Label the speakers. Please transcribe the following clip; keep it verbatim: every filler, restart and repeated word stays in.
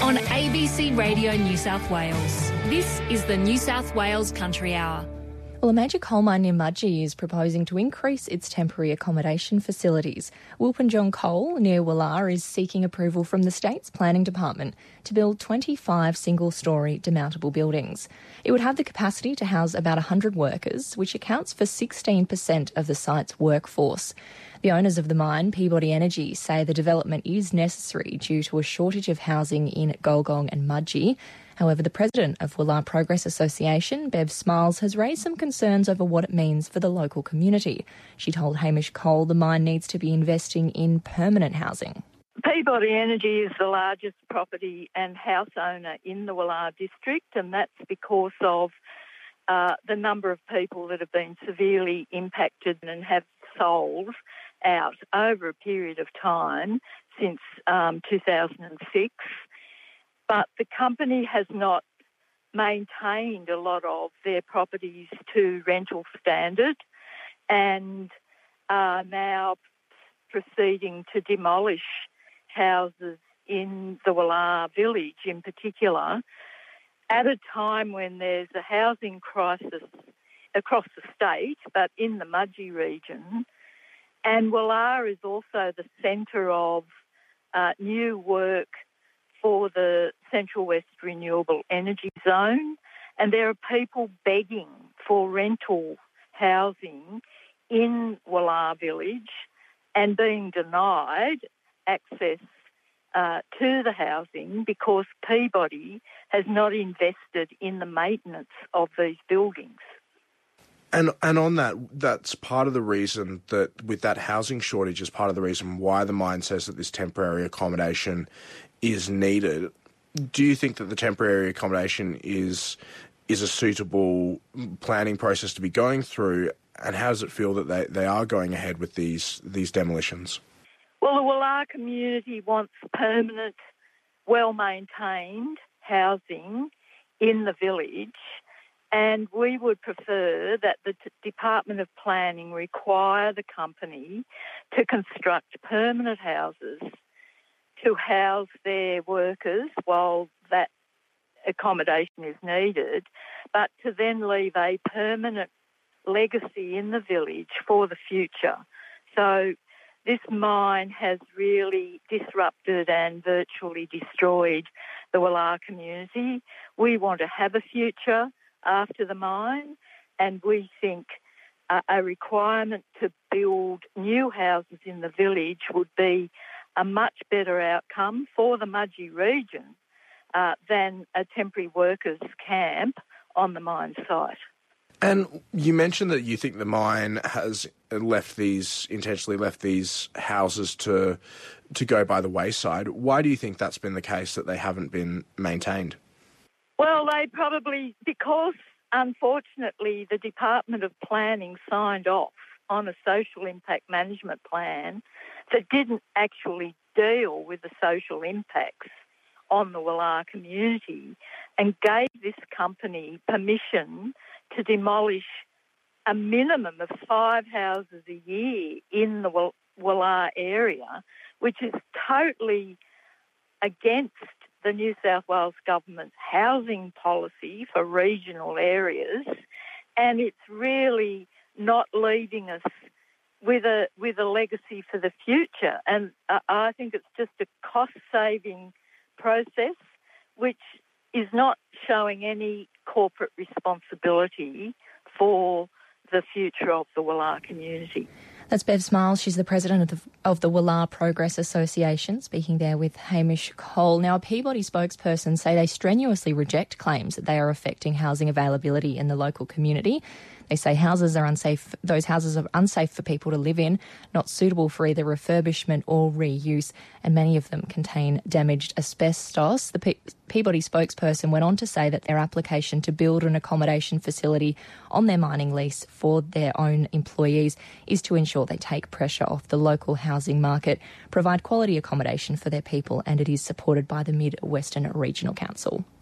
Speaker 1: On A B C Radio New South Wales, this is the New South Wales Country Hour.
Speaker 2: Well, a major coal mine near Mudgee is proposing to increase its temporary accommodation facilities. Wilpinjong Coal near Woollahra is seeking approval from the state's planning department to build twenty-five single-storey demountable buildings. It would have the capacity to house about one hundred workers, which accounts for sixteen percent of the site's workforce. The owners of the mine, Peabody Energy, say the development is necessary due to a shortage of housing in Golgong and Mudgee. However, the president of Woollahra Progress Association, Bev Smiles, has raised some concerns over what it means for the local community. She told Hamish Cole the mine needs to be investing in permanent housing.
Speaker 3: Peabody Energy is the largest property and house owner in the Woollahra district, and that's because of uh, the number of people that have been severely impacted and have sold out over a period of time since um, two thousand six. But the company has not maintained a lot of their properties to rental standard and are now proceeding to demolish houses in the Woollahra village in particular at a time when there's a housing crisis across the state, but in the Mudgee region. And Woollahra is also the centre of uh, new work for the Central West Renewable Energy Zone, and there are people begging for rental housing in Woollahra village and being denied access uh, to the housing because Peabody has not invested in the maintenance of these buildings.
Speaker 4: And and on that, that's part of the reason that with that housing shortage is part of the reason why the mine says that this temporary accommodation is needed. Do you think that the temporary accommodation is is a suitable planning process to be going through, and how does it feel that they, they are going ahead with these these demolitions?
Speaker 3: Well, the Woollahra community wants permanent, well-maintained housing in the village, and we would prefer that the t- Department of Planning require the company to construct permanent houses to house their workers while that accommodation is needed, but to then leave a permanent legacy in the village for the future. So this mine has really disrupted and virtually destroyed the Woollahra community. We want to have a future after the mine, and we think uh, a requirement to build new houses in the village would be a much better outcome for the Mudgee region uh, than a temporary workers camp on the mine site.
Speaker 4: And you mentioned that you think the mine has left these, intentionally left these houses to to go by the wayside. Why do you think that's been the case, that they haven't been maintained?
Speaker 3: Well, they probably, because unfortunately the Department of Planning signed off on a social impact management plan that didn't actually deal with the social impacts on the Woollahra community and gave this company permission to demolish a minimum of five houses a year in the Woollahra area, which is totally against the New South Wales government's housing policy for regional areas, and it's really not leaving us with a with a legacy for the future. And uh, I think it's just a cost-saving process which is not showing any corporate responsibility for the future of the Woollahra community.
Speaker 2: That's Bev Smiles. She's the president of the, of the Woollahra Progress Association, speaking there with Hamish Cole. Now, a Peabody spokesperson say they strenuously reject claims that they are affecting housing availability in the local community. They say houses are unsafe. Those houses are unsafe for people to live in, not suitable for either refurbishment or reuse, and many of them contain damaged asbestos. The Pe- Peabody spokesperson went on to say that their application to build an accommodation facility on their mining lease for their own employees is to ensure they take pressure off the local housing market, provide quality accommodation for their people, and it is supported by the Mid Western Regional Council.